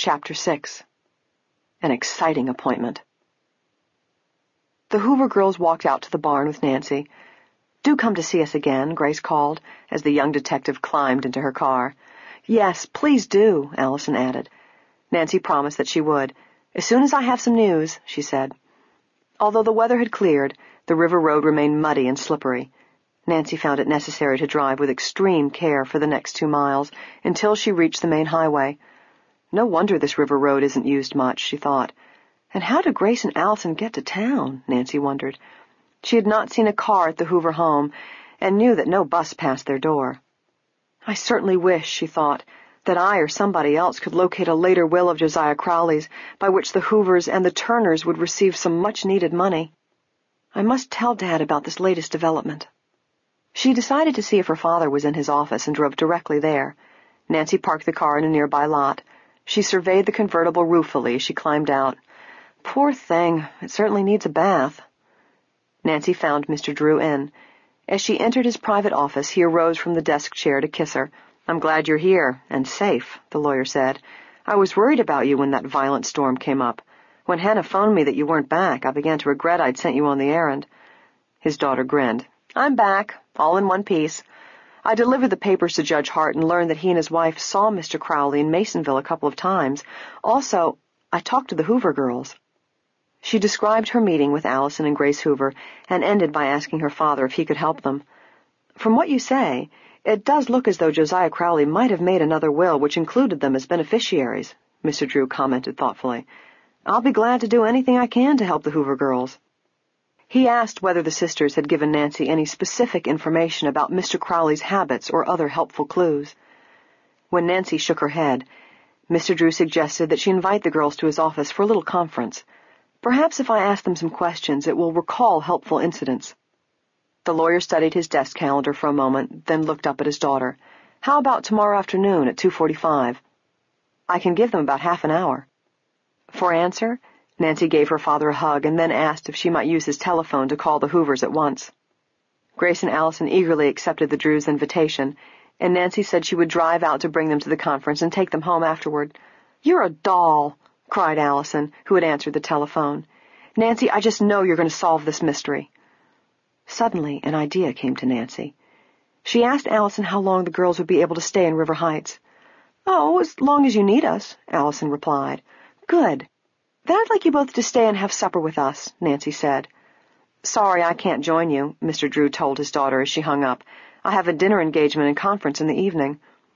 Chapter 6. An exciting appointment. The Hoover girls walked out to the barn with Nancy. "Do come to see us again," Grace called, as the young detective climbed into her car. "Yes, please do," Allison added. Nancy promised that she would. "As soon as I have some news," she said. Although the weather had cleared, the river road remained muddy and slippery. Nancy found it necessary to drive with extreme care for the next 2 miles until she reached the main highway. No wonder this river road isn't used much, she thought. And how did Grace and Allison get to town, Nancy wondered. She had not seen a car at the Hoover home and knew that no bus passed their door. I certainly wish, she thought, that I or somebody else could locate a later will of Josiah Crowley's by which the Hoovers and the Turners would receive some much-needed money. I must tell Dad about this latest development. She decided to see if her father was in his office and drove directly there. Nancy parked the car in a nearby lot. She surveyed the convertible ruefully as she climbed out. Poor thing, it certainly needs a bath. Nancy found Mr. Drew in. As she entered his private office, he arose from the desk chair to kiss her. "I'm glad you're here, and safe," the lawyer said. "I was worried about you when that violent storm came up. When Hannah phoned me that you weren't back, I began to regret I'd sent you on the errand." His daughter grinned. "I'm back, all in one piece. I delivered the papers to Judge Hart and learned that he and his wife saw Mr. Crowley in Masonville a couple of times. Also, I talked to the Hoover girls." She described her meeting with Allison and Grace Hoover and ended by asking her father if he could help them. "From what you say, it does look as though Josiah Crowley might have made another will which included them as beneficiaries," Mr. Drew commented thoughtfully. "I'll be glad to do anything I can to help the Hoover girls." He asked whether the sisters had given Nancy any specific information about Mr. Crowley's habits or other helpful clues. When Nancy shook her head, Mr. Drew suggested that she invite the girls to his office for a little conference. "Perhaps if I ask them some questions, it will recall helpful incidents." The lawyer studied his desk calendar for a moment, then looked up at his daughter. "How about tomorrow afternoon at 2:45? "I can give them about half an hour." For answer, Nancy gave her father a hug and then asked if she might use his telephone to call the Hoovers at once. Grace and Allison eagerly accepted the Drews' invitation, and Nancy said she would drive out to bring them to the conference and take them home afterward. "You're a doll!" cried Allison, who had answered the telephone. "Nancy, I just know you're going to solve this mystery." Suddenly, an idea came to Nancy. She asked Allison how long the girls would be able to stay in River Heights. "Oh, as long as you need us," Allison replied. "Good. Then I'd like you both to stay and have supper with us," Nancy said. "Sorry I can't join you," Mr. Drew told his daughter as she hung up. "I have a dinner engagement and conference in the evening."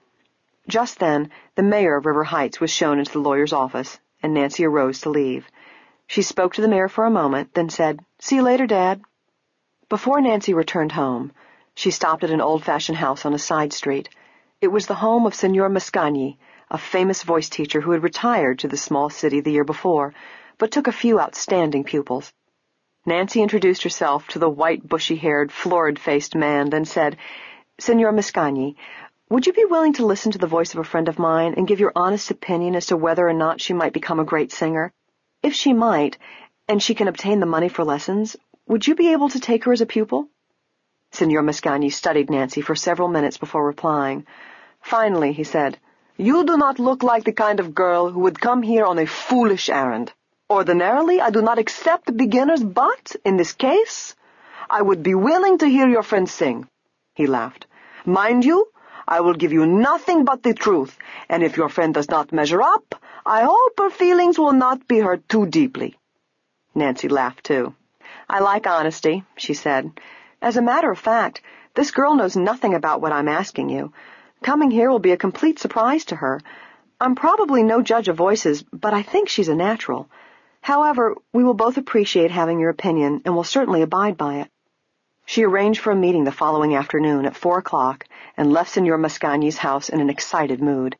Just then, the mayor of River Heights was shown into the lawyer's office, and Nancy arose to leave. She spoke to the mayor for a moment, then said, "See you later, Dad." Before Nancy returned home, she stopped at an old-fashioned house on a side street. It was the home of Senor Mascagni, a famous voice teacher who had retired to the small city the year before, but took a few outstanding pupils. Nancy introduced herself to the white, bushy-haired, florid-faced man, then said, "Senor Mascagni, would you be willing to listen to the voice of a friend of mine and give your honest opinion as to whether or not she might become a great singer? If she might, and she can obtain the money for lessons, would you be able to take her as a pupil?" Senor Mascagni studied Nancy for several minutes before replying. Finally, he said, "You do not look like the kind of girl who would come here on a foolish errand. Ordinarily, I do not accept beginners, but, in this case, I would be willing to hear your friend sing." He laughed. "Mind you, I will give you nothing but the truth, and if your friend does not measure up, I hope her feelings will not be hurt too deeply." Nancy laughed, too. "I like honesty," she said. "As a matter of fact, this girl knows nothing about what I'm asking you. Coming here will be a complete surprise to her. I'm probably no judge of voices, but I think she's a natural. However, we will both appreciate having your opinion and will certainly abide by it." She arranged for a meeting the following afternoon at 4 o'clock and left Senor Mascagni's house in an excited mood.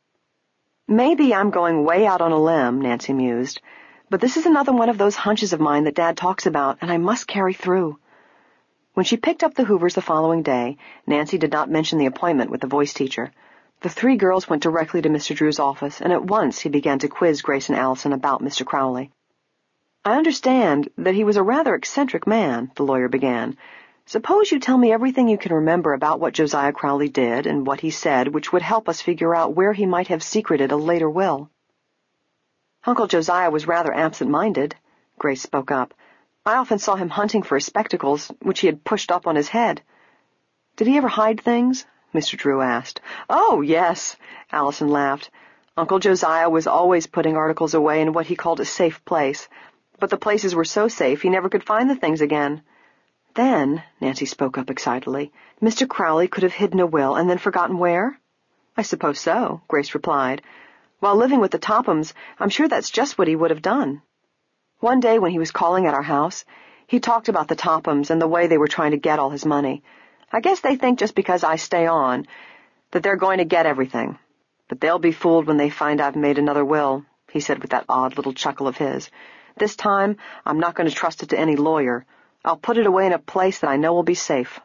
"Maybe I'm going way out on a limb," Nancy mused, "but this is another one of those hunches of mine that Dad talks about, and I must carry through." When she picked up the Hoovers the following day, Nancy did not mention the appointment with the voice teacher. The 3 girls went directly to Mr. Drew's office, and at once he began to quiz Grace and Allison about Mr. Crowley. "I understand that he was a rather eccentric man," the lawyer began. "Suppose you tell me everything you can remember about what Josiah Crowley did and what he said, which would help us figure out where he might have secreted a later will." Uncle Josiah was rather absent-minded, Grace spoke up. I often saw him hunting for his spectacles, which he had pushed up on his head. Did he ever hide things? Mr. Drew asked. Oh, yes, Allison laughed. Uncle Josiah was always putting articles away in what he called a safe place, but the places were so safe he never could find the things again. Then, Nancy spoke up excitedly, Mr. Crowley could have hidden a will and then forgotten where? I suppose so, Grace replied. While living with the Tophams, I'm sure that's just what he would have done. One day when he was calling at our house, he talked about the Tophams and the way they were trying to get all his money. I guess they think just because I stay on, that they're going to get everything. But they'll be fooled when they find I've made another will, he said with that odd little chuckle of his. This time, I'm not going to trust it to any lawyer. I'll put it away in a place that I know will be safe.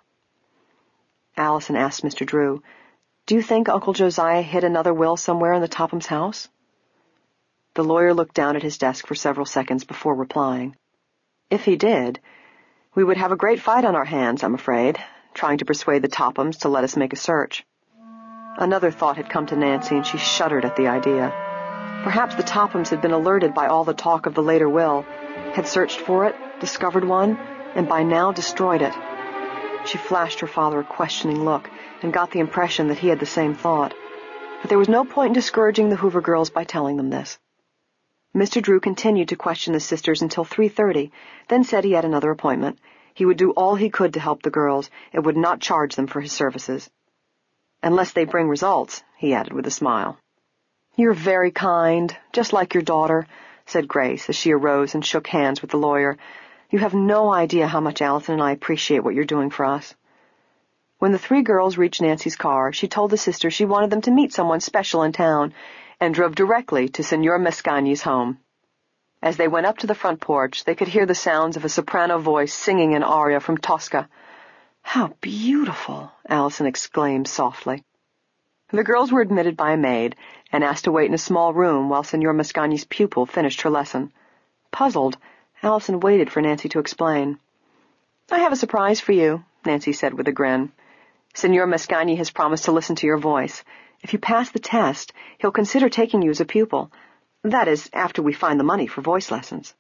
Allison asked Mr. Drew, Do you think Uncle Josiah hid another will somewhere in the Tophams' house? The lawyer looked down at his desk for several seconds before replying. If he did, we would have a great fight on our hands, I'm afraid, trying to persuade the Tophams to let us make a search. Another thought had come to Nancy, and she shuddered at the idea. Perhaps the Tophams had been alerted by all the talk of the later will, had searched for it, discovered one, and by now destroyed it. She flashed her father a questioning look, and got the impression that he had the same thought. But there was no point in discouraging the Hoover girls by telling them this. Mr. Drew continued to question the sisters until 3:30, then said he had another appointment. He would do all he could to help the girls, and would not charge them for his services. Unless they bring results, he added with a smile. You're very kind, just like your daughter, said Grace as she arose and shook hands with the lawyer. You have no idea how much Allison and I appreciate what you're doing for us. When the three girls reached Nancy's car, she told the sisters she wanted them to meet someone special in town, and drove directly to Senor Mascagni's home. As they went up to the front porch, they could hear the sounds of a soprano voice singing an aria from Tosca. How beautiful, Allison exclaimed softly. The girls were admitted by a maid and asked to wait in a small room while Senor Mascagni's pupil finished her lesson. Puzzled, Allison waited for Nancy to explain. I have a surprise for you, Nancy said with a grin. Senor Mascagni has promised to listen to your voice. If you pass the test, he'll consider taking you as a pupil. That is, after we find the money for voice lessons.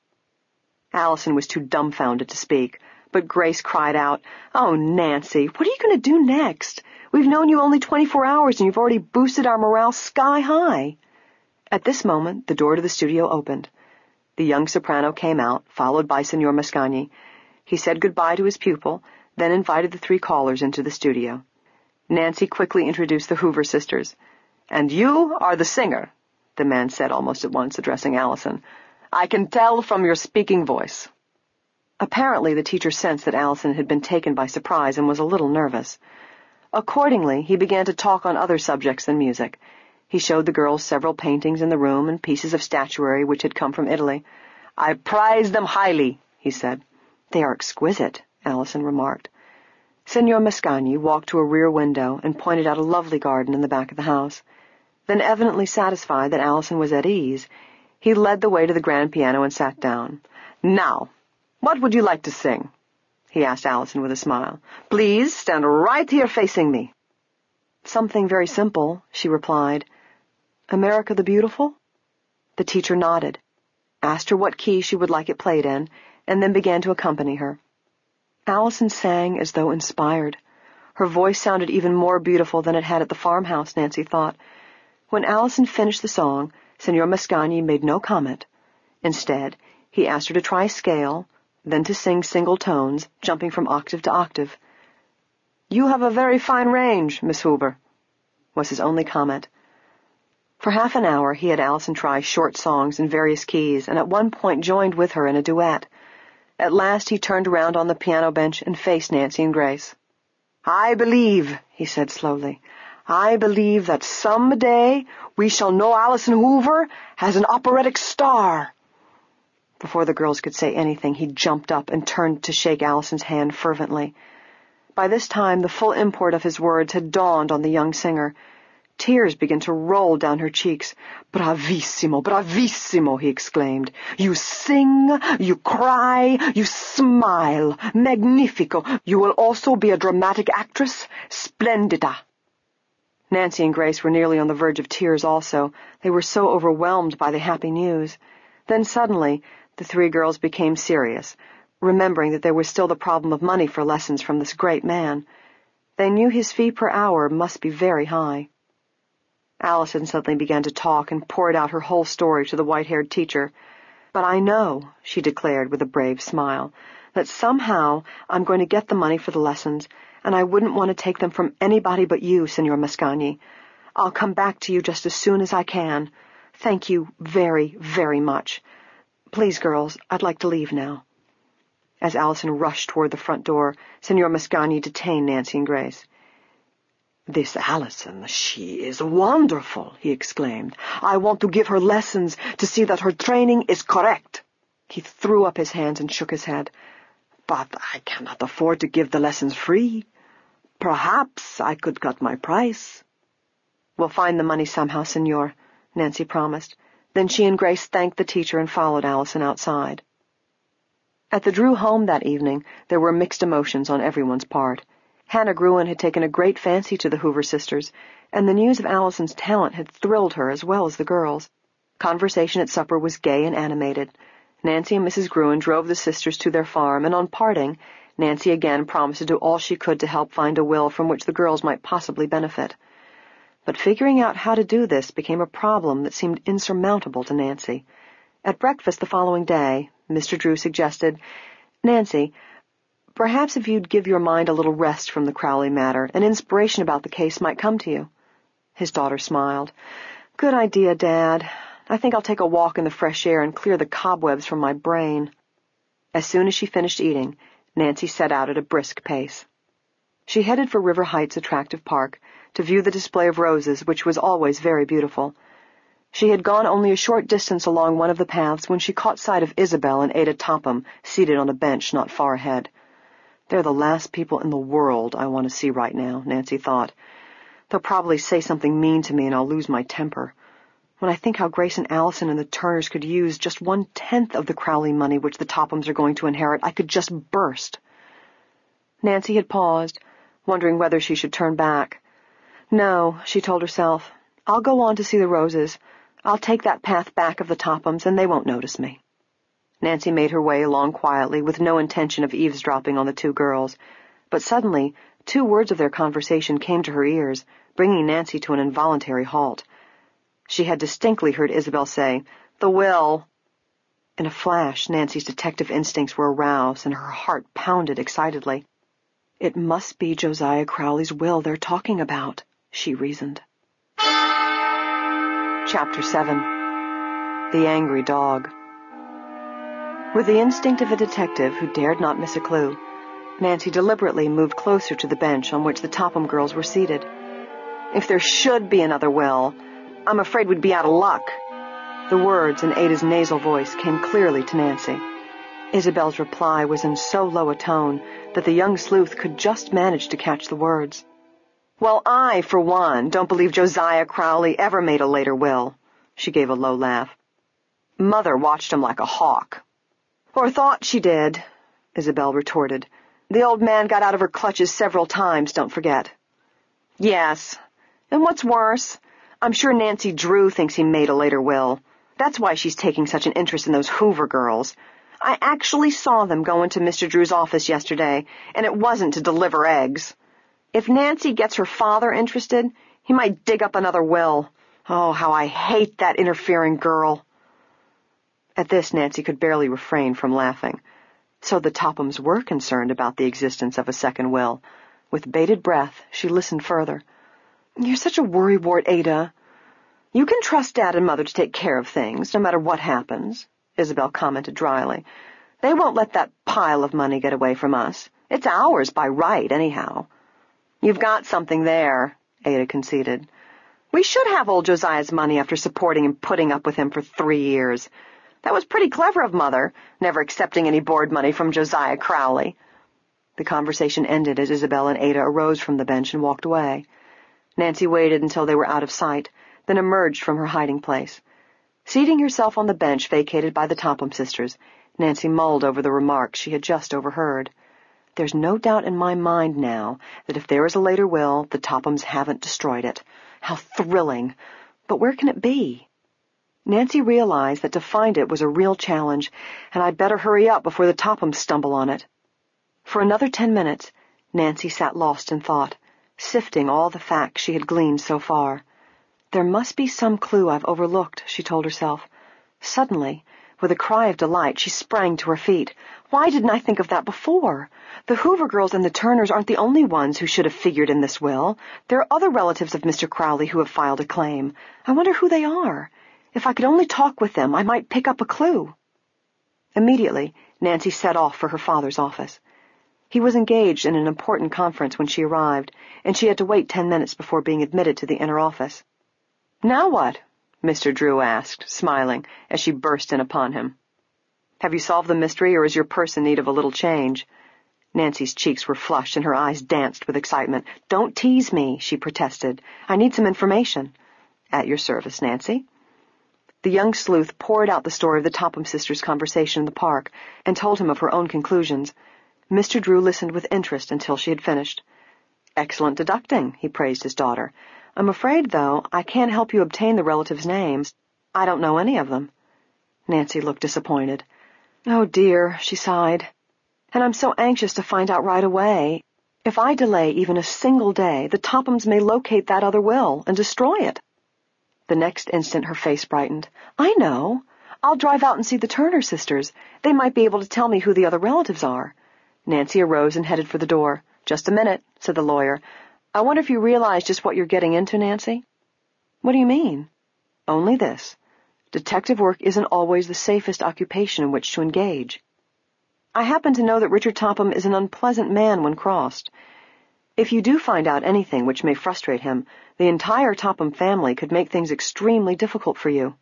Allison was too dumbfounded to speak, but Grace cried out, Oh, Nancy, what are you going to do next? We've known you only 24 hours, and you've already boosted our morale sky high. At this moment, the door to the studio opened. The young soprano came out, followed by Senor Mascagni. He said goodbye to his pupil, then invited the three callers into the studio. Nancy quickly introduced the Hoover sisters. And you are the singer, the man said almost at once, addressing Allison. I can tell from your speaking voice. Apparently, the teacher sensed that Allison had been taken by surprise and was a little nervous. Accordingly, he began to talk on other subjects than music. He showed the girls several paintings in the room and pieces of statuary which had come from Italy. I prize them highly, he said. They are exquisite, Allison remarked. Senor Mascagni walked to a rear window and pointed out a lovely garden in the back of the house. Then, evidently satisfied that Allison was at ease, he led the way to the grand piano and sat down. Now, what would you like to sing? He asked Allison with a smile. Please stand right here facing me. Something very simple, she replied. America the Beautiful? The teacher nodded, asked her what key she would like it played in, and then began to accompany her. Allison sang as though inspired. Her voice sounded even more beautiful than it had at the farmhouse, Nancy thought. When Allison finished the song, Senor Mascagni made no comment. Instead, he asked her to try a scale, then to sing single tones, jumping from octave to octave. You have a very fine range, Miss Hoover, was his only comment. For half an hour he had Allison try short songs in various keys, and at one point joined with her in a duet. At last he turned around on the piano bench and faced Nancy and Grace. I believe, he said slowly, I believe that some day we shall know Allison Hoover as an operatic star. Before the girls could say anything, he jumped up and turned to shake Allison's hand fervently. By this time, the full import of his words had dawned on the young singer. Tears began to roll down her cheeks. Bravissimo, bravissimo, he exclaimed. You sing, you cry, you smile. Magnifico. You will also be a dramatic actress. Splendida. Nancy and Grace were nearly on the verge of tears also. They were so overwhelmed by the happy news. Then suddenly, the three girls became serious, remembering that there was still the problem of money for lessons from this great man. They knew his fee per hour must be very high. Allison suddenly began to talk and poured out her whole story to the white-haired teacher. "But I know," she declared with a brave smile, "that somehow I'm going to get the money for the lessons, and I wouldn't want to take them from anybody but you, Senor Mascagni. I'll come back to you just as soon as I can. Thank you very, very much. Please, girls, I'd like to leave now." As Allison rushed toward the front door, Senor Mascagni detained Nancy and Grace. "This Allison, she is wonderful," he exclaimed. "I want to give her lessons to see that her training is correct." He threw up his hands and shook his head. "But I cannot afford to give the lessons free. Perhaps I could cut my price." "We'll find the money somehow, Senor," Nancy promised. Then she and Grace thanked the teacher and followed Allison outside. At the Drew home that evening, there were mixed emotions on everyone's part. Hannah Gruen had taken a great fancy to the Hoover sisters, and the news of Allison's talent had thrilled her as well as the girls. Conversation at supper was gay and animated. Nancy and Mrs. Gruen drove the sisters to their farm, and on parting, Nancy again promised to do all she could to help find a will from which the girls might possibly benefit. But figuring out how to do this became a problem that seemed insurmountable to Nancy. At breakfast the following day, Mr. Drew suggested, "Nancy, perhaps if you'd give your mind a little rest from the Crowley matter, an inspiration about the case might come to you." His daughter smiled. "Good idea, Dad. I think I'll take a walk in the fresh air and clear the cobwebs from my brain." As soon as she finished eating, Nancy set out at a brisk pace. She headed for River Heights Attractive Park to view the display of roses, which was always very beautiful. She had gone only a short distance along one of the paths when she caught sight of Isabel and Ada Topham seated on a bench not far ahead. "They're the last people in the world I want to see right now," Nancy thought. "They'll probably say something mean to me and I'll lose my temper. When I think how Grace and Allison and the Turners could use just 1/10 of the Crowley money which the Tophams are going to inherit, I could just burst." Nancy had paused, wondering whether she should turn back. "No," she told herself. "I'll go on to see the roses. I'll take that path back of the Tophams, and they won't notice me." Nancy made her way along quietly, with no intention of eavesdropping on the two girls. But suddenly, 2 words of their conversation came to her ears, bringing Nancy to an involuntary halt. She had distinctly heard Isabel say, "The will." In a flash, Nancy's detective instincts were aroused, and her heart pounded excitedly. "It must be Josiah Crowley's will they're talking about," she reasoned. Chapter 7. The Angry Dog. With the instinct of a detective who dared not miss a clue, Nancy deliberately moved closer to the bench on which the Topham girls were seated. "If there should be another will, I'm afraid we'd be out of luck." The words in Ada's nasal voice came clearly to Nancy. Isabel's reply was in so low a tone that the young sleuth could just manage to catch the words. "Well, I, for one, don't believe Josiah Crowley ever made a later will." She gave a low laugh. "Mother watched him like a hawk." "Or thought she did," Isabel retorted. "The old man got out of her clutches several times, don't forget." "Yes. And what's worse, I'm sure Nancy Drew thinks he made a later will. That's why she's taking such an interest in those Hoover girls. I actually saw them go into Mr. Drew's office yesterday, and it wasn't to deliver eggs. If Nancy gets her father interested, he might dig up another will. Oh, how I hate that interfering girl." At this, Nancy could barely refrain from laughing. So the Tophams were concerned about the existence of a second will. With bated breath, she listened further. "You're such a worrywart, Ada." "You can trust Dad and Mother to take care of things, no matter what happens," Isabel commented dryly. "They won't let that pile of money get away from us. It's ours by right, anyhow." "You've got something there," Ada conceded. "We should have old Josiah's money after supporting and putting up with him for 3 years. That was pretty clever of Mother, never accepting any board money from Josiah Crowley." The conversation ended as Isabel and Ada arose from the bench and walked away. Nancy waited until they were out of sight, then emerged from her hiding place. Seating herself on the bench vacated by the Topham sisters, Nancy mulled over the remarks she had just overheard. There's no doubt in my mind now that if there is a later will, the Tophams haven't destroyed it. How thrilling! But where can it be? Nancy realized that to find it was a real challenge, and I'd better hurry up before the Tophams stumble on it. For another 10 minutes, Nancy sat lost in thought, sifting all the facts she had gleaned so far. There must be some clue I've overlooked, she told herself. Suddenly, with a cry of delight, she sprang to her feet. Why didn't I think of that before? The Hoover girls and the Turners aren't the only ones who should have figured in this will. There are other relatives of Mr. Crowley who have filed a claim. I wonder who they are. If I could only talk with them, I might pick up a clue. Immediately, Nancy set off for her father's office. He was engaged in an important conference when she arrived, and she had to wait 10 minutes before being admitted to the inner office. "Now what?" Mr. Drew asked, smiling, as she burst in upon him. "Have you solved the mystery, or is your purse in need of a little change?" Nancy's cheeks were flushed and her eyes danced with excitement. "Don't tease me," she protested. "I need some information." "At your service, Nancy." The young sleuth poured out the story of the Topham sisters' conversation in the park and told him of her own conclusions. Mr. Drew listened with interest until she had finished. "Excellent deducting," he praised his daughter. "I'm afraid, though, I can't help you obtain the relatives' names. I don't know any of them." Nancy looked disappointed. "Oh, dear," she sighed. "And I'm so anxious to find out right away. If I delay even a single day, the Tophams may locate that other will and destroy it." The next instant her face brightened. "I know. I'll drive out and see the Turner sisters. They might be able to tell me who the other relatives are." Nancy arose and headed for the door. "Just a minute," said the lawyer. "I wonder if you realize just what you're getting into, Nancy?" "What do you mean?" "Only this. Detective work isn't always the safest occupation in which to engage. I happen to know that Richard Topham is an unpleasant man when crossed. If you do find out anything which may frustrate him, the entire Topham family could make things extremely difficult for you."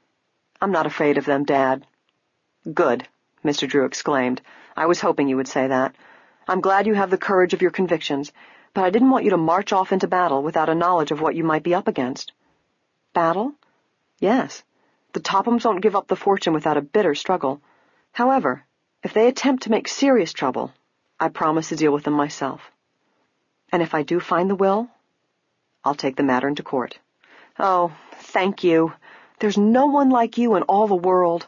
"I'm not afraid of them, Dad." "Good," Mr. Drew exclaimed. "I was hoping you would say that. I'm glad you have the courage of your convictions, but I didn't want you to march off into battle without a knowledge of what you might be up against." "Battle?" "Yes. The Tophams won't give up the fortune without a bitter struggle. However, if they attempt to make serious trouble, I promise to deal with them myself. And if I do find the will, I'll take the matter into court." "Oh, thank you. There's no one like you in all the world."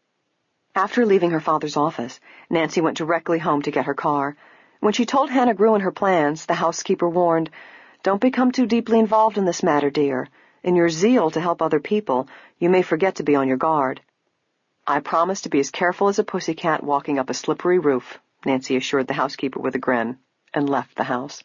After leaving her father's office, Nancy went directly home to get her car. When she told Hannah Gruen her plans, the housekeeper warned, "Don't become too deeply involved in this matter, dear. In your zeal to help other people, you may forget to be on your guard." "I promise to be as careful as a pussycat walking up a slippery roof," Nancy assured the housekeeper with a grin, and left the house.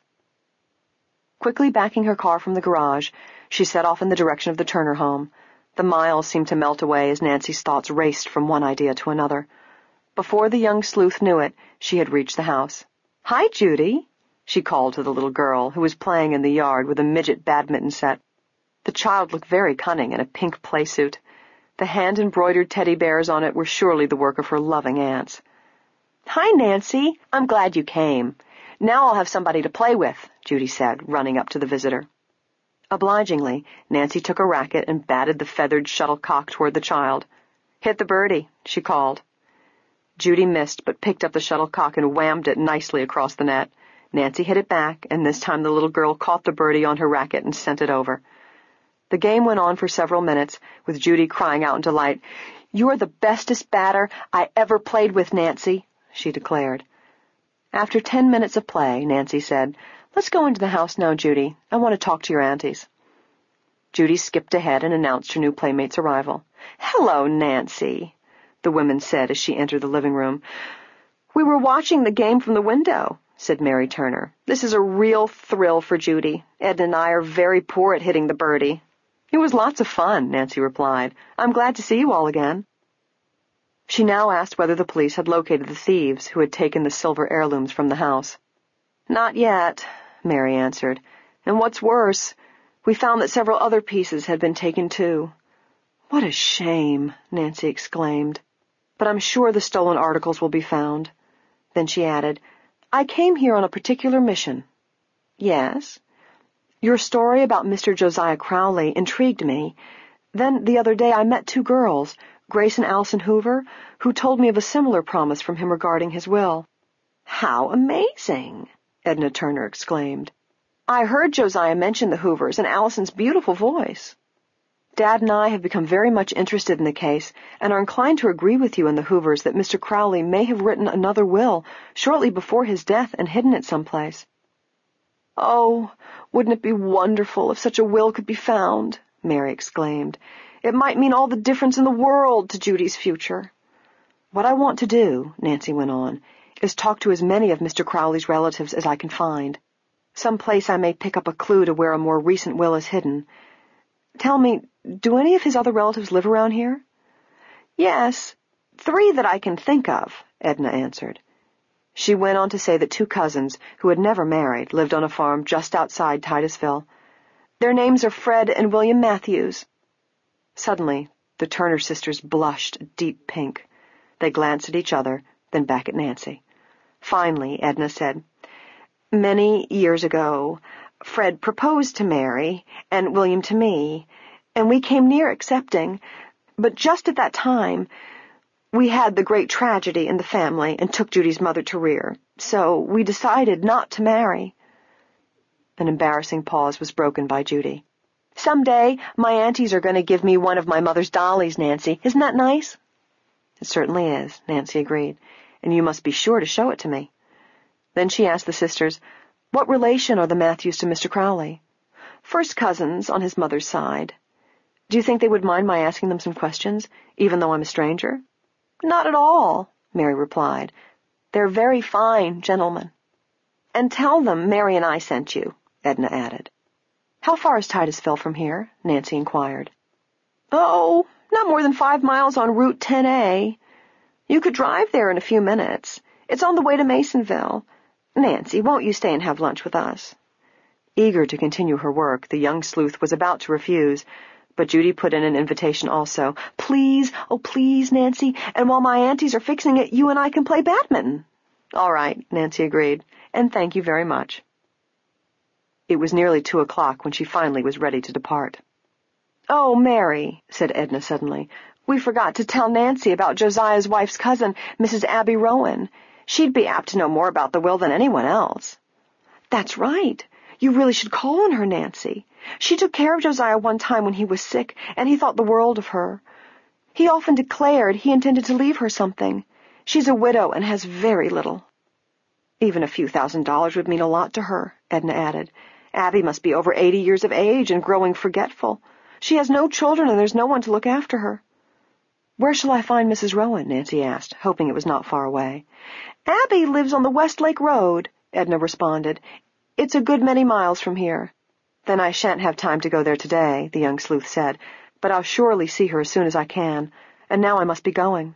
Quickly backing her car from the garage, she set off in the direction of the Turner home. The miles seemed to melt away as Nancy's thoughts raced from one idea to another. Before the young sleuth knew it, she had reached the house. "Hi, Judy," she called to the little girl, who was playing in the yard with a midget badminton set. The child looked very cunning in a pink playsuit. The hand-embroidered teddy bears on it were surely the work of her loving aunts. "Hi, Nancy. I'm glad you came. Now I'll have somebody to play with," Judy said, running up to the visitor. Obligingly, Nancy took a racket and batted the feathered shuttlecock toward the child. "Hit the birdie," she called. Judy missed, but picked up the shuttlecock and whammed it nicely across the net. Nancy hit it back, and this time the little girl caught the birdie on her racket and sent it over. The game went on for several minutes, with Judy crying out in delight. "You're the bestest batter I ever played with, Nancy," she declared. After 10 minutes of play, Nancy said, "Let's go into the house now, Judy. I want to talk to your aunties." Judy skipped ahead and announced her new playmate's arrival. "Hello, Nancy," the women said as she entered the living room. "We were watching the game from the window," said Mary Turner. "This is a real thrill for Judy. Ed and I are very poor at hitting the birdie." "It was lots of fun," Nancy replied. "I'm glad to see you all again." She now asked whether the police had located the thieves who had taken the silver heirlooms from the house. "Not yet," Mary answered. "And what's worse, we found that several other pieces had been taken too." "What a shame," Nancy exclaimed. "But I'm sure the stolen articles will be found." Then she added, "I came here on a particular mission." "Yes?" "Your story about Mr. Josiah Crowley intrigued me. Then the other day I met 2 girls, Grace and Allison Hoover, who told me of a similar promise from him regarding his will." "How amazing!" Edna Turner exclaimed. "I heard Josiah mention the Hoovers and Allison's beautiful voice. Dad and I have become very much interested in the case and are inclined to agree with you and the Hoovers that Mr. Crowley may have written another will shortly before his death and hidden it someplace." "Oh, wouldn't it be wonderful if such a will could be found?" Mary exclaimed. "It might mean all the difference in the world to Judy's future." "What I want to do," Nancy went on, "is talk to as many of Mr. Crowley's relatives as I can find. Some place I may pick up a clue to where a more recent will is hidden. Tell me, do any of his other relatives live around here?" "Yes, 3 that I can think of," Edna answered. She went on to say that 2 cousins, who had never married, lived on a farm just outside Titusville. "Their names are Fred and William Matthews." Suddenly, the Turner sisters blushed a deep pink. They glanced at each other, then back at Nancy. Finally, Edna said, "Many years ago, Fred proposed to Mary and William to me, and we came near accepting, but just at that time, we had the great tragedy in the family and took Judy's mother to rear, so we decided not to marry." An embarrassing pause was broken by Judy. "Someday, my aunties are going to give me one of my mother's dollies, Nancy. Isn't that nice?" "It certainly is," Nancy agreed, "and you must be sure to show it to me." Then she asked the sisters, "What relation are the Matthews to Mr. Crowley?" "First cousins on his mother's side." "Do you think they would mind my asking them some questions, even though I'm a stranger?" "Not at all," Mary replied. "They're very fine gentlemen." "And tell them Mary and I sent you," Edna added. "How far is Titusville from here?" Nancy inquired. "Oh, not more than 5 miles on Route 10A. You could drive there in a few minutes. It's on the way to Masonville. Nancy, won't you stay and have lunch with us?" Eager to continue her work, the young sleuth was about to refuse, but Judy put in an invitation also. "Please, oh please, Nancy, and while my aunties are fixing it, you and I can play badminton." "All right," Nancy agreed, "and thank you very much." It was nearly 2:00 when she finally was ready to depart. "Oh, Mary," said Edna suddenly, "we forgot to tell Nancy about Josiah's wife's cousin, Mrs. Abby Rowan. She'd be apt to know more about the will than anyone else." "That's right. You really should call on her, Nancy. She took care of Josiah one time when he was sick, and he thought the world of her. He often declared he intended to leave her something. She's a widow and has very little." "Even a few $1,000s would mean a lot to her," Edna added. "Abby must be over 80 years of age and growing forgetful. She has no children and there's no one to look after her." "Where shall I find Mrs. Rowan?" Nancy asked, hoping it was not far away. "Abby lives on the Westlake Road," Edna responded. "It's a good many miles from here." "Then I shan't have time to go there today," the young sleuth said, "but I'll surely see her as soon as I can, and now I must be going."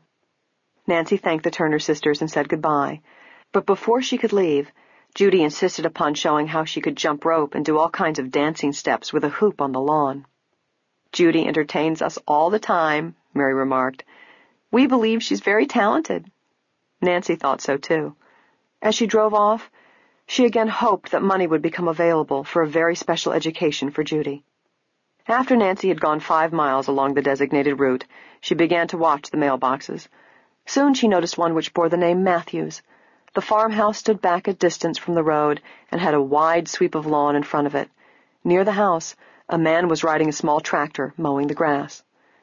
Nancy thanked the Turner sisters and said goodbye, but before she could leave, Judy insisted upon showing how she could jump rope and do all kinds of dancing steps with a hoop on the lawn. "Judy entertains us all the time," Mary remarked. "We believe she's very talented." Nancy thought so, too. As she drove off, she again hoped that money would become available for a very special education for Judy. After Nancy had gone 5 miles along the designated route, she began to watch the mailboxes. Soon she noticed one which bore the name Matthews. The farmhouse stood back a distance from the road and had a wide sweep of lawn in front of it. Near the house, a man was riding a small tractor, mowing the grass.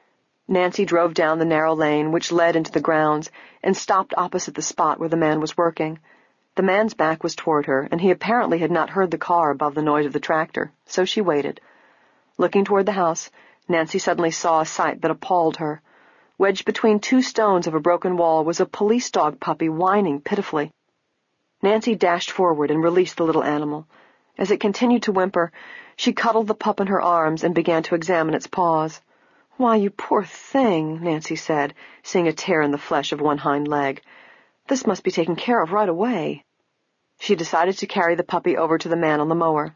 Nancy drove down the narrow lane which led into the grounds and stopped opposite the spot where the man was working. The man's back was toward her, and he apparently had not heard the car above the noise of the tractor, so she waited. Looking toward the house, Nancy suddenly saw a sight that appalled her. Wedged between 2 stones of a broken wall was a police dog puppy whining pitifully. Nancy dashed forward and released the little animal. As it continued to whimper, she cuddled the pup in her arms and began to examine its paws. "Why, you poor thing," Nancy said, seeing a tear in the flesh of one hind leg. "This must be taken care of right away." She decided to carry the puppy over to the man on the mower.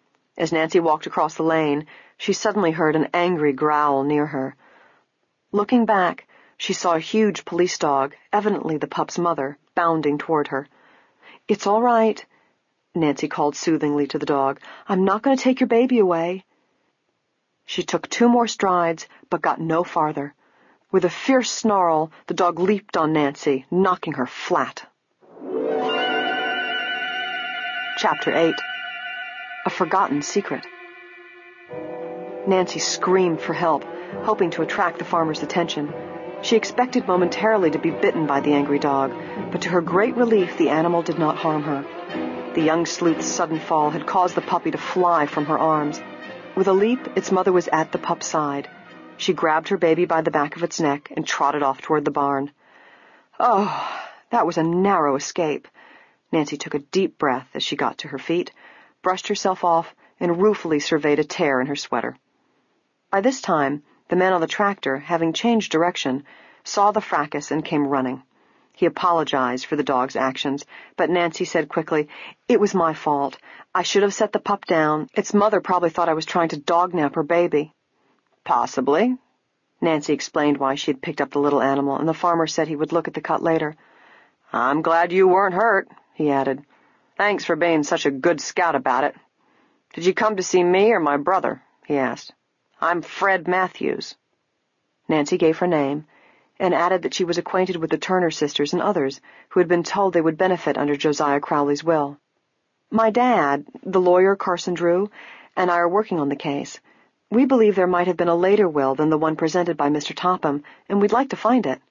As Nancy walked across the lane, she suddenly heard an angry growl near her. Looking back, she saw a huge police dog, evidently the pup's mother, bounding toward her. "It's all right," Nancy called soothingly to the dog. "I'm not going to take your baby away." She took 2 more strides, but got no farther. With a fierce snarl, the dog leaped on Nancy, knocking her flat. Chapter 8. A Forgotten Secret. Nancy screamed for help, hoping to attract the farmer's attention. She expected momentarily to be bitten by the angry dog, but to her great relief, the animal did not harm her. The young sleuth's sudden fall had caused the puppy to fly from her arms. With a leap, its mother was at the pup's side. She grabbed her baby by the back of its neck and trotted off toward the barn. Oh, that was a narrow escape. Nancy took a deep breath as she got to her feet, brushed herself off, and ruefully surveyed a tear in her sweater. By this time, the man on the tractor, having changed direction, saw the fracas and came running. He apologized for the dog's actions, but Nancy said quickly, "It was my fault. I should have set the pup down. Its mother probably thought I was trying to dog-nap her baby." "Possibly." Nancy explained why she had picked up the little animal, and the farmer said he would look at the cut later. "I'm glad you weren't hurt," he added. "Thanks for being such a good scout about it. Did you come to see me or my brother?" he asked. "I'm Fred Matthews." Nancy gave her name, and added that she was acquainted with the Turner sisters and others who had been told they would benefit under Josiah Crowley's will. "My dad, the lawyer Carson Drew, and I are working on the case. We believe there might have been a later will than the one presented by Mr. Topham, and we'd like to find it."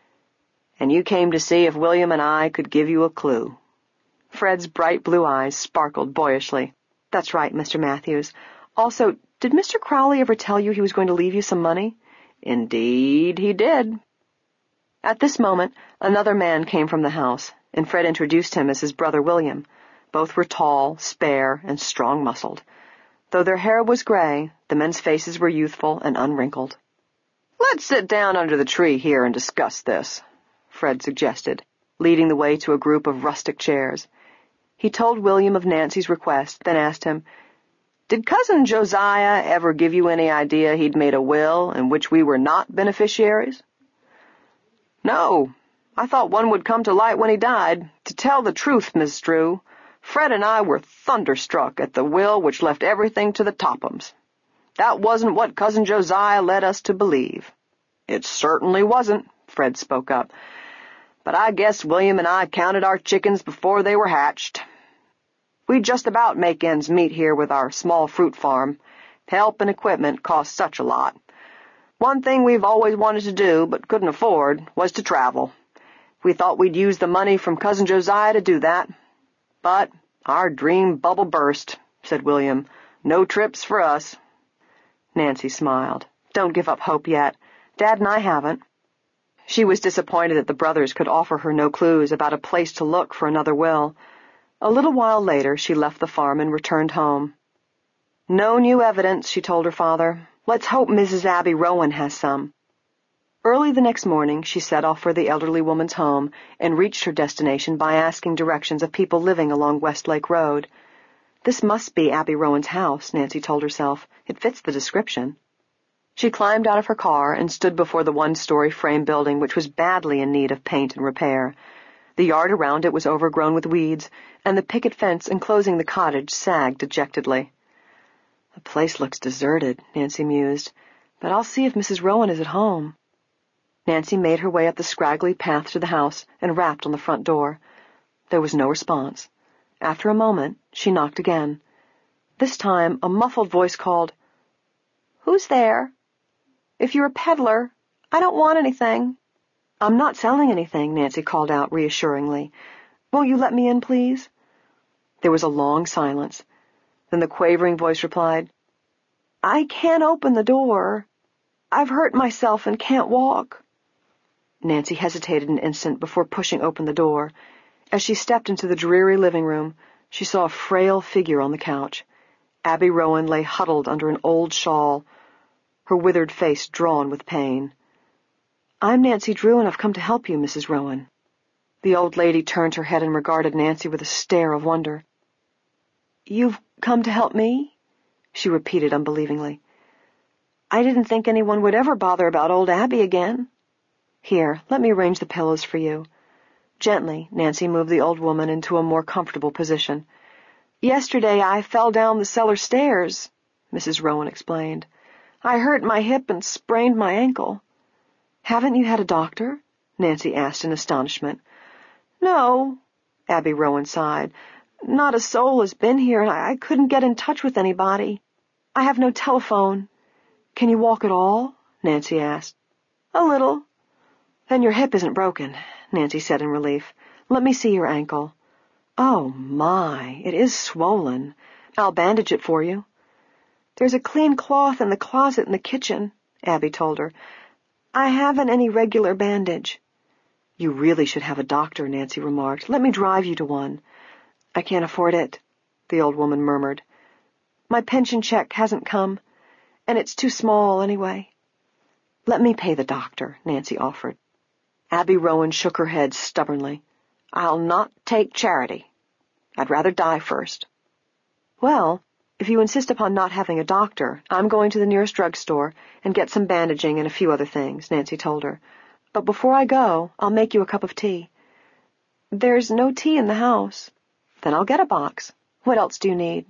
"And you came to see if William and I could give you a clue." Fred's bright blue eyes sparkled boyishly. "That's right, Mr. Matthews. Also, did Mr. Crowley ever tell you he was going to leave you some money?" "Indeed he did." At this moment, another man came from the house, and Fred introduced him as his brother William. Both were tall, spare, and strong-muscled. Though their hair was gray, the men's faces were youthful and unwrinkled. "Let's sit down under the tree here and discuss this," Fred suggested, leading the way to a group of rustic chairs. He told William of Nancy's request, then asked him, "Did Cousin Josiah ever give you any idea he'd made a will in which we were not beneficiaries?" "No. I thought one would come to light when he died. To tell the truth, Miss Drew, Fred and I were thunderstruck at the will which left everything to the Tophams. That wasn't what Cousin Josiah led us to believe." "It certainly wasn't," Fred spoke up. "But I guess William and I counted our chickens before they were hatched. We just about make ends meet here with our small fruit farm. Help and equipment cost such a lot. One thing we've always wanted to do, but couldn't afford, was to travel. We thought we'd use the money from Cousin Josiah to do that. But our dream bubble burst," said William. "No trips for us." Nancy smiled. "Don't give up hope yet. Dad and I haven't." She was disappointed that the brothers could offer her no clues about a place to look for another will. A little while later, she left the farm and returned home. "No new evidence," she told her father. "Let's hope Mrs. Abby Rowan has some." Early the next morning, she set off for the elderly woman's home and reached her destination by asking directions of people living along Westlake Road. This must be Abby Rowan's house, Nancy told herself. It fits the description. She climbed out of her car and stood before the one-story frame building, which was badly in need of paint and repair. The yard around it was overgrown with weeds, and the picket fence enclosing the cottage sagged dejectedly. "The place looks deserted," Nancy mused, "but I'll see if Mrs. Rowan is at home." Nancy made her way up the scraggly path to the house and rapped on the front door. There was no response. After a moment, she knocked again. This time, a muffled voice called, "Who's there? If you're a peddler, I don't want anything." "I'm not selling anything," Nancy called out reassuringly. "Won't you let me in, please?" There was a long silence. Then the quavering voice replied, "I can't open the door. I've hurt myself and can't walk." Nancy hesitated an instant before pushing open the door. As she stepped into the dreary living room, she saw a frail figure on the couch. Abby Rowan lay huddled under an old shawl, her withered face drawn with pain. "I'm Nancy Drew, and I've come to help you, Mrs. Rowan." The old lady turned her head and regarded Nancy with a stare of wonder. "You've come to help me?" she repeated unbelievingly. "I didn't think anyone would ever bother about old Abby again. Here, let me arrange the pillows for you." Gently, Nancy moved the old woman into a more comfortable position. "Yesterday I fell down the cellar stairs," Mrs. Rowan explained. "I hurt my hip and sprained my ankle." "Haven't you had a doctor?" Nancy asked in astonishment. "No," Abby Rowan sighed. Not a soul has been here, and I couldn't get in touch with anybody. I have no telephone." "Can you walk at all?" Nancy asked. "A little." "Then your hip isn't broken," Nancy said in relief. "Let me see your ankle." "Oh, my, it is swollen. I'll bandage it for you." "There's a clean cloth in the closet in the kitchen," Abby told her. "I haven't any regular bandage." "You really should have a doctor," Nancy remarked. "Let me drive you to one." "I can't afford it," the old woman murmured. "My pension check hasn't come, and it's too small anyway." "Let me pay the doctor," Nancy offered. Abby Rowan shook her head stubbornly. "I'll not take charity. I'd rather die first." "Well, if you insist upon not having a doctor, I'm going to the nearest drugstore and get some bandaging and a few other things," Nancy told her. "But before I go, I'll make you a cup of tea." "There's no tea in the house." "Then I'll get a box. What else do you need?"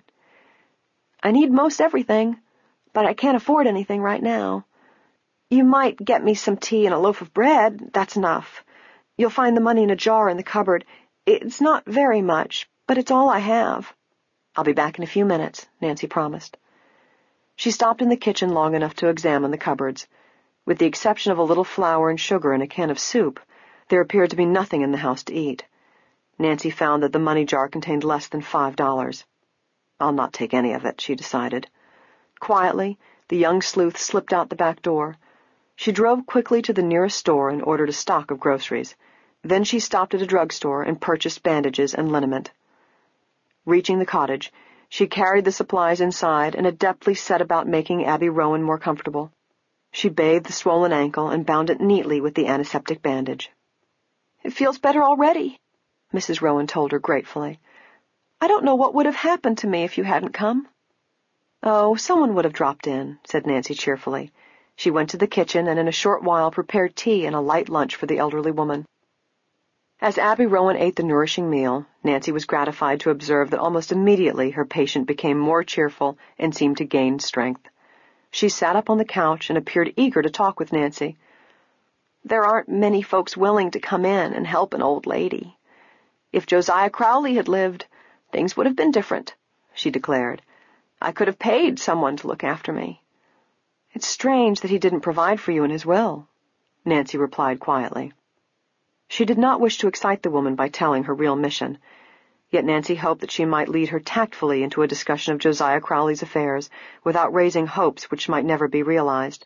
"I need most everything, but I can't afford anything right now. You might get me some tea and a loaf of bread. That's enough. You'll find the money in a jar in the cupboard. It's not very much, but it's all I have." "I'll be back in a few minutes," Nancy promised. She stopped in the kitchen long enough to examine the cupboards. With the exception of a little flour and sugar and a can of soup, there appeared to be nothing in the house to eat. Nancy found that the money jar contained less than $5. "I'll not take any of it," she decided. Quietly, the young sleuth slipped out the back door. She drove quickly to the nearest store and ordered a stock of groceries. Then she stopped at a drugstore and purchased bandages and liniment. Reaching the cottage, she carried the supplies inside and adeptly set about making Abby Rowan more comfortable. She bathed the swollen ankle and bound it neatly with the antiseptic bandage. "It feels better already," Mrs. Rowan told her gratefully. "I don't know what would have happened to me if you hadn't come." "Oh, someone would have dropped in," said Nancy cheerfully. She went to the kitchen and in a short while prepared tea and a light lunch for the elderly woman. As Abby Rowan ate the nourishing meal, Nancy was gratified to observe that almost immediately her patient became more cheerful and seemed to gain strength. She sat up on the couch and appeared eager to talk with Nancy. "There aren't many folks willing to come in and help an old lady. If Josiah Crowley had lived, things would have been different," she declared. "I could have paid someone to look after me." "It's strange that he didn't provide for you in his will," Nancy replied quietly. She did not wish to excite the woman by telling her real mission, yet Nancy hoped that she might lead her tactfully into a discussion of Josiah Crowley's affairs without raising hopes which might never be realized.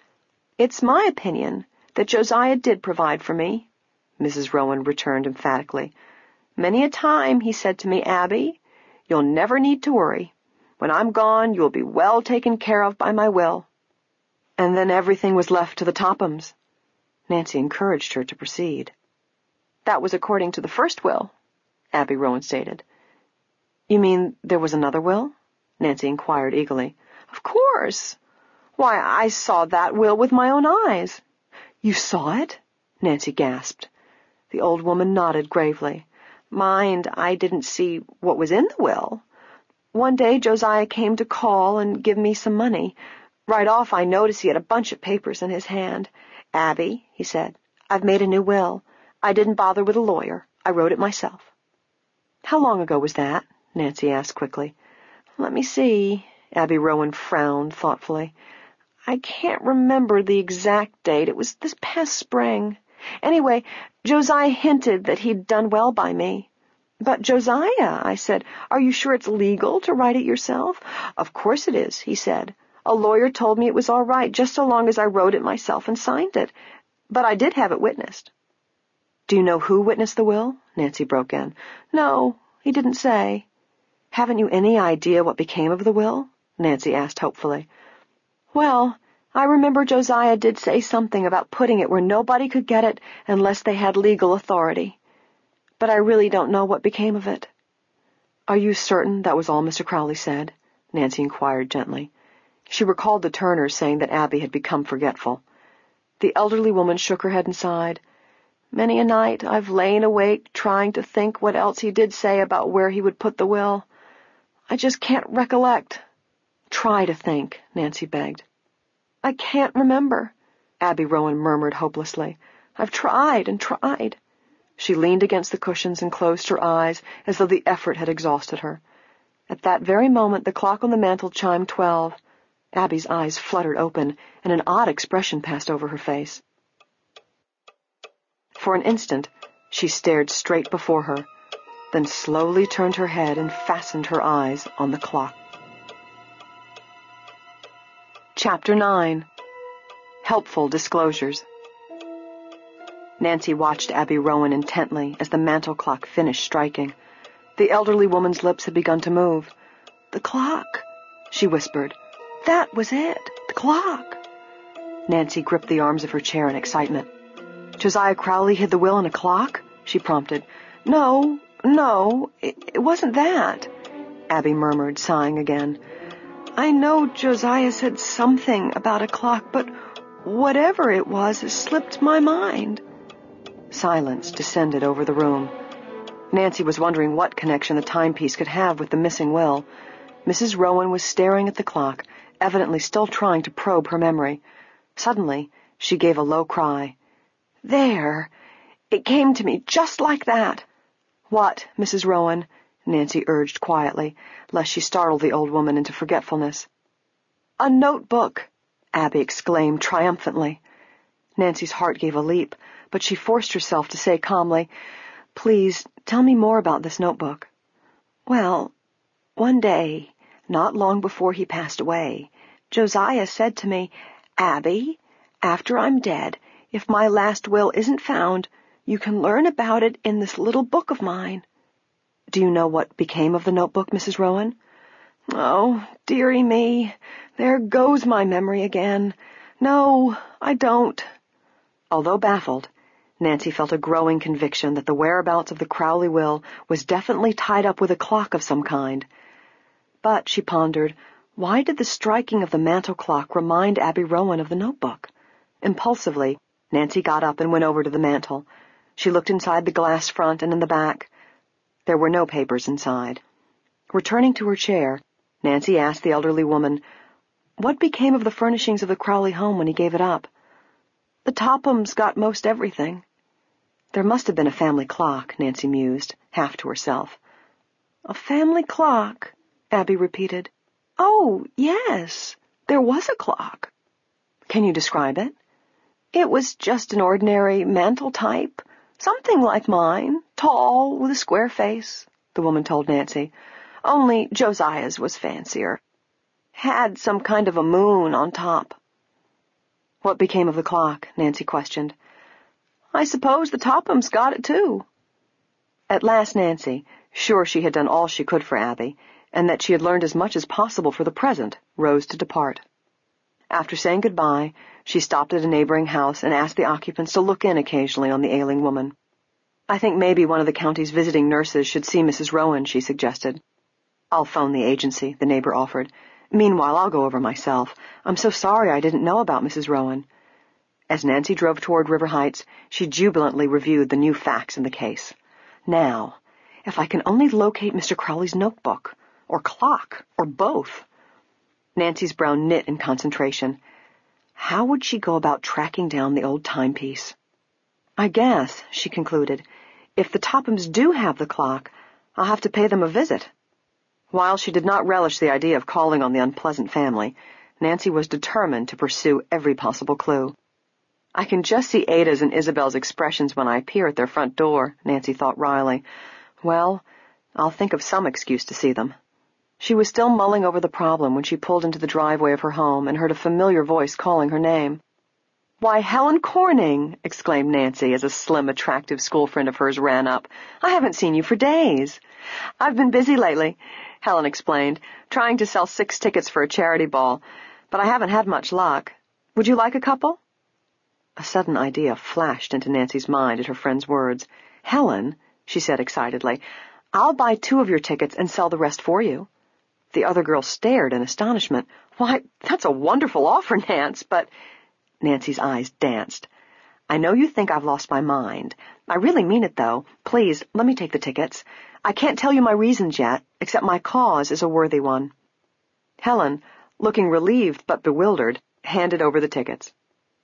"It's my opinion that Josiah did provide for me," Mrs. Rowan returned emphatically. "Many a time he said to me, 'Abby, you'll never need to worry. When I'm gone, you'll be well taken care of by my will.'" "And then everything was left to the Tophams." Nancy encouraged her to proceed. "That was according to the first will," Abby Rowan stated. "You mean there was another will?" Nancy inquired eagerly. "Of course. Why, I saw that will with my own eyes." "You saw it?" Nancy gasped. The old woman nodded gravely. "Mind, I didn't see what was in the will. One day Josiah came to call and give me some money. Right off I noticed he had a bunch of papers in his hand. 'Abby,' he said, 'I've made a new will. I didn't bother with a lawyer. I wrote it myself.'" "How long ago was that?" Nancy asked quickly. "Let me see." Abby Rowan frowned thoughtfully. "I can't remember the exact date. It was this past spring. Anyway, Josiah hinted that he'd done well by me." "But, Josiah," I said, "are you sure it's legal to write it yourself?" "Of course it is," he said. "A lawyer told me it was all right, just so long as I wrote it myself and signed it. But I did have it witnessed." "Do you know who witnessed the will?" Nancy broke in. "No, he didn't say." "Haven't you any idea what became of the will?" Nancy asked hopefully. "Well, I remember Josiah did say something about putting it where nobody could get it unless they had legal authority. But I really don't know what became of it." "Are you certain that was all Mr. Crowley said?" Nancy inquired gently. She recalled the Turners saying that Abby had become forgetful. The elderly woman shook her head and sighed. "Many a night I've lain awake trying to think what else he did say about where he would put the will. I just can't recollect." "Try to think," Nancy begged. "I can't remember," Abby Rowan murmured hopelessly. "I've tried and tried." She leaned against the cushions and closed her eyes as though the effort had exhausted her. At that very moment, the clock on the mantel chimed 12. Abby's eyes fluttered open, and an odd expression passed over her face. For an instant, she stared straight before her, then slowly turned her head and fastened her eyes on the clock. Chapter 9. Helpful Disclosures. Nancy watched Abby Rowan intently as the mantel clock finished striking. The elderly woman's lips had begun to move. "The clock," she whispered. "That was it. The clock." Nancy gripped the arms of her chair in excitement. "Josiah Crowley hid the will in a clock?" she prompted. No, it wasn't that," Abby murmured, sighing again. "I know Josiah said something about a clock, but whatever it was has slipped my mind." Silence descended over the room. Nancy was wondering what connection the timepiece could have with the missing will. Mrs. Rowan was staring at the clock, evidently still trying to probe her memory. Suddenly, she gave a low cry. "There! It came to me just like that." "What, Mrs. Rowan?" Nancy urged quietly, lest she startle the old woman into forgetfulness. "A notebook!" Abby exclaimed triumphantly. Nancy's heart gave a leap, but she forced herself to say calmly, "Please, tell me more about this notebook." "Well, one day, not long before he passed away, Josiah said to me, 'Abby, after I'm dead, if my last will isn't found, you can learn about it in this little book of mine.'" "Do you know what became of the notebook, Mrs. Rowan?" "Oh, dearie me, there goes my memory again. No, I don't." Although baffled, Nancy felt a growing conviction that the whereabouts of the Crowley will was definitely tied up with a clock of some kind. But, she pondered, why did the striking of the mantel clock remind Abby Rowan of the notebook? Impulsively, Nancy got up and went over to the mantel. She looked inside the glass front and in the back. There were no papers inside. Returning to her chair, Nancy asked the elderly woman, "What became of the furnishings of the Crowley home when he gave it up?" "The Tophams got most everything." "There must have been a family clock," Nancy mused, half to herself. "A family clock?" Abby repeated. "Oh, yes, there was a clock." "Can you describe it?" "It was just an ordinary mantel type, something like mine, tall, with a square face," the woman told Nancy. "Only Josiah's was fancier. Had some kind of a moon on top." "What became of the clock?" Nancy questioned. "I suppose the Tophams got it, too." At last Nancy, sure she had done all she could for Abby, and that she had learned as much as possible for the present, rose to depart. After saying goodbye, she stopped at a neighboring house and asked the occupants to look in occasionally on the ailing woman. "I think maybe one of the county's visiting nurses should see Mrs. Rowan," she suggested. "I'll phone the agency," the neighbor offered. "Meanwhile, I'll go over myself. I'm so sorry I didn't know about Mrs. Rowan." As Nancy drove toward River Heights, she jubilantly reviewed the new facts in the case. Now, if I can only locate Mr. Crowley's notebook, or clock, or both. Nancy's brow knit in concentration. How would she go about tracking down the old timepiece? "I guess," she concluded, "if the Tophams do have the clock, I'll have to pay them a visit." While she did not relish the idea of calling on the unpleasant family, Nancy was determined to pursue every possible clue. "I can just see Ada's and Isabel's expressions when I appear at their front door," Nancy thought wryly. "Well, I'll think of some excuse to see them." She was still mulling over the problem when she pulled into the driveway of her home and heard a familiar voice calling her name. "Why, Helen Corning!" exclaimed Nancy as a slim, attractive school friend of hers ran up. "I haven't seen you for days." "I've been busy lately," Helen explained, "trying to sell 6 tickets for a charity ball, but I haven't had much luck. Would you like a couple?" A sudden idea flashed into Nancy's mind at her friend's words. "Helen," she said excitedly, "I'll buy 2 of your tickets and sell the rest for you." The other girl stared in astonishment. "Why, that's a wonderful offer, Nance, but—" Nancy's eyes danced. "I know you think I've lost my mind. I really mean it, though. Please, let me take the tickets. I can't tell you my reasons yet, except my cause is a worthy one." Helen, looking relieved but bewildered, handed over the tickets.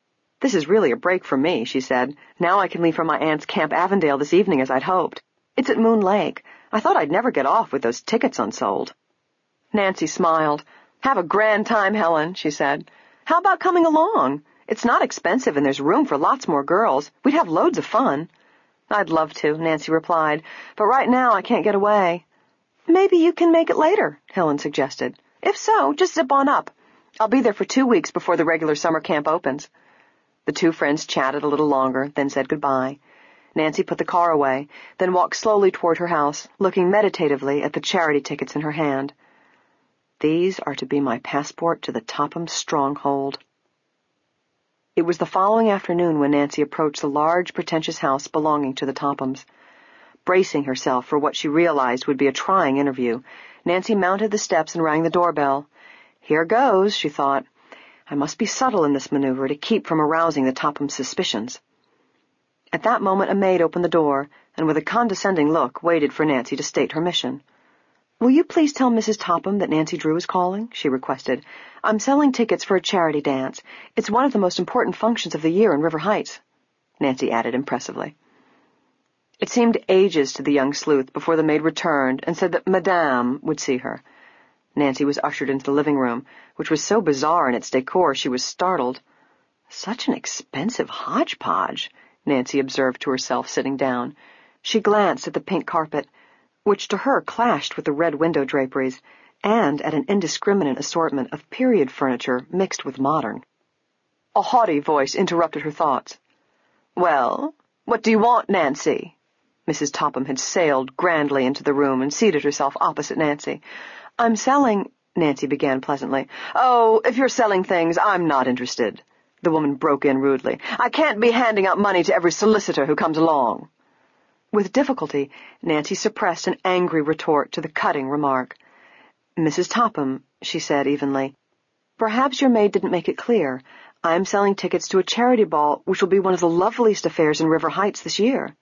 "This is really a break for me," she said. "Now I can leave for my aunt's Camp Avondale this evening as I'd hoped. It's at Moon Lake. I thought I'd never get off with those tickets unsold." Nancy smiled. "Have a grand time, Helen," she said. "How about coming along? It's not expensive and there's room for lots more girls. We'd have loads of fun." "I'd love to," Nancy replied, "but right now I can't get away." "Maybe you can make it later," Helen suggested. "If so, just zip on up. I'll be there for 2 weeks before the regular summer camp opens." The two friends chatted a little longer, then said goodbye. Nancy put the car away, then walked slowly toward her house, looking meditatively at the charity tickets in her hand. These are to be my passport to the Topham stronghold. It was the following afternoon when Nancy approached the large, pretentious house belonging to the Tophams. Bracing herself for what she realized would be a trying interview, Nancy mounted the steps and rang the doorbell. "Here goes," she thought. "I must be subtle in this maneuver to keep from arousing the Tophams' suspicions." At that moment a maid opened the door, and with a condescending look waited for Nancy to state her mission. "Will you please tell Mrs. Topham that Nancy Drew is calling?" she requested. "I'm selling tickets for a charity dance. It's one of the most important functions of the year in River Heights," Nancy added impressively. It seemed ages to the young sleuth before the maid returned and said that Madame would see her. Nancy was ushered into the living room, which was so bizarre in its decor she was startled. "Such an expensive hodgepodge," Nancy observed to herself, sitting down. She glanced at the pink carpet, which to her clashed with the red window draperies, and at an indiscriminate assortment of period furniture mixed with modern. A haughty voice interrupted her thoughts. "Well, what do you want, Nancy?" Mrs. Topham had sailed grandly into the room and seated herself opposite Nancy. "I'm selling," Nancy began pleasantly. "Oh, if you're selling things, I'm not interested," the woman broke in rudely. "I can't be handing out money to every solicitor who comes along." With difficulty, Nancy suppressed an angry retort to the cutting remark. "Mrs. Topham," she said evenly, "perhaps your maid didn't make it clear. I am selling tickets to a charity ball which will be one of the loveliest affairs in River Heights this year."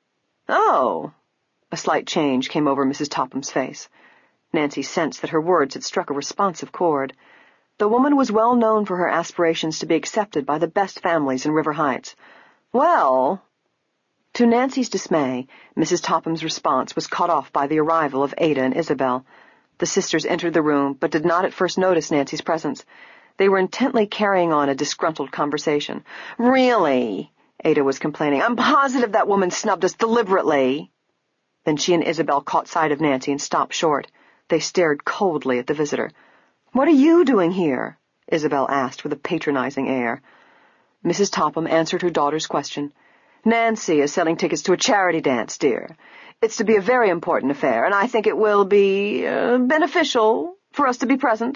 "Oh!" A slight change came over Mrs. Topham's face. Nancy sensed that her words had struck a responsive chord. The woman was well known for her aspirations to be accepted by the best families in River Heights. "Well—" To Nancy's dismay, Mrs. Topham's response was cut off by the arrival of Ada and Isabel. The sisters entered the room, but did not at first notice Nancy's presence. They were intently carrying on a disgruntled conversation. "Really," Ada was complaining, "I'm positive that woman snubbed us deliberately." Then she and Isabel caught sight of Nancy and stopped short. They stared coldly at the visitor. "What are you doing here?" Isabel asked with a patronizing air. Mrs. Topham answered her daughter's question. "Nancy is selling tickets to a charity dance, dear. It's to be a very important affair, and I think it will be beneficial for us to be present."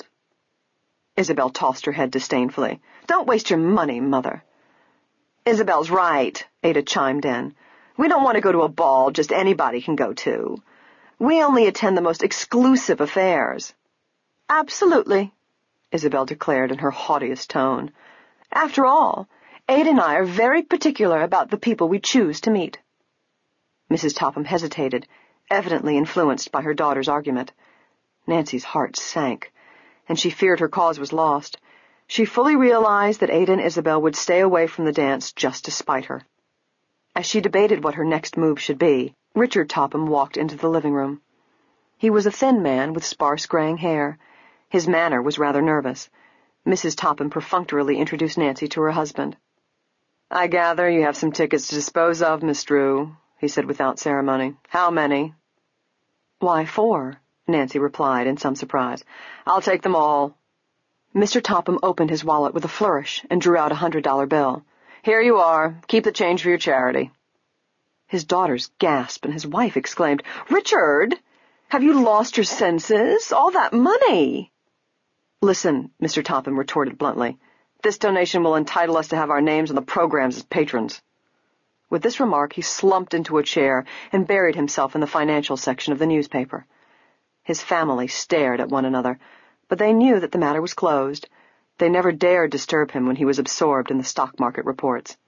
Isabel tossed her head disdainfully. "Don't waste your money, Mother." "Isabel's right," Ada chimed in. "We don't want to go to a ball just anybody can go to. We only attend the most exclusive affairs." "Absolutely," Isabel declared in her haughtiest tone. "After all, Ada and I are very particular about the people we choose to meet." Mrs. Topham hesitated, evidently influenced by her daughter's argument. Nancy's heart sank, and she feared her cause was lost. She fully realized that Ada and Isabel would stay away from the dance just to spite her. As she debated what her next move should be, Richard Topham walked into the living room. He was a thin man with sparse graying hair. His manner was rather nervous. Mrs. Topham perfunctorily introduced Nancy to her husband. "I gather you have some tickets to dispose of, Miss Drew," he said without ceremony. "How many?" "Why, 4, Nancy replied in some surprise. "I'll take them all." Mr. Topham opened his wallet with a flourish and drew out a $100 bill. "Here you are. Keep the change for your charity." His daughters gasped, and his wife exclaimed, "Richard, have you lost your senses? All that money!" "Listen," Mr. Topham retorted bluntly. "This donation will entitle us to have our names on the programs as patrons." With this remark, he slumped into a chair and buried himself in the financial section of the newspaper. His family stared at one another, but they knew that the matter was closed. They never dared disturb him when he was absorbed in the stock market reports.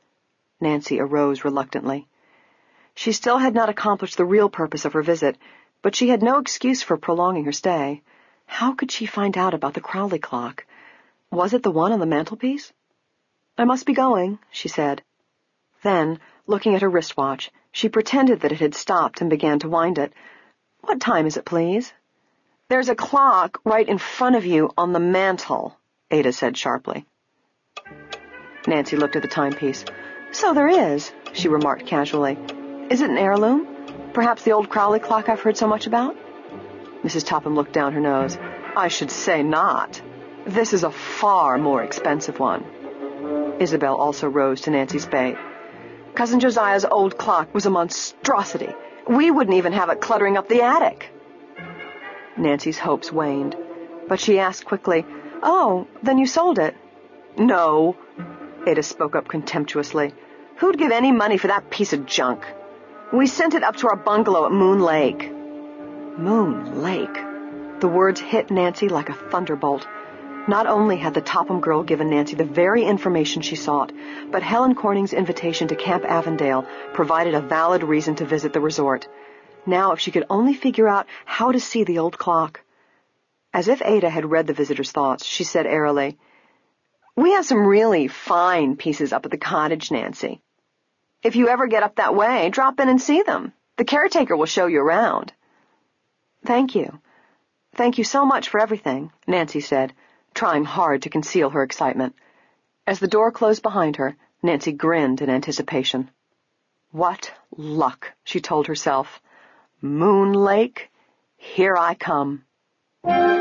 Nancy arose reluctantly. She still had not accomplished the real purpose of her visit, but she had no excuse for prolonging her stay. How could she find out about the Crowley clock? Was it the one on the mantelpiece? "I must be going," she said. Then, looking at her wristwatch, she pretended that it had stopped and began to wind it. "What time is it, please?" "There's a clock right in front of you on the mantel," Ada said sharply. Nancy looked at the timepiece. "So there is," she remarked casually. "Is it an heirloom? Perhaps the old Crowley clock I've heard so much about?" Mrs. Topham looked down her nose. "I should say not. This is a far more expensive one." Isabel also rose to Nancy's bait. "Cousin Josiah's old clock was a monstrosity. We wouldn't even have it cluttering up the attic." Nancy's hopes waned, but she asked quickly, "Oh, then you sold it?" "No," Ada spoke up contemptuously. "Who'd give any money for that piece of junk? We sent it up to our bungalow at Moon Lake." Moon Lake. The words hit Nancy like a thunderbolt. Not only had the Topham girl given Nancy the very information she sought, but Helen Corning's invitation to Camp Avondale provided a valid reason to visit the resort. Now, if she could only figure out how to see the old clock. As if Ada had read the visitor's thoughts, she said airily, "We have some really fine pieces up at the cottage, Nancy. If you ever get up that way, drop in and see them. The caretaker will show you around." "Thank you. Thank you so much for everything," Nancy said, trying hard to conceal her excitement. As the door closed behind her, Nancy grinned in anticipation. "What luck," she told herself. "Moon Lake, here I come."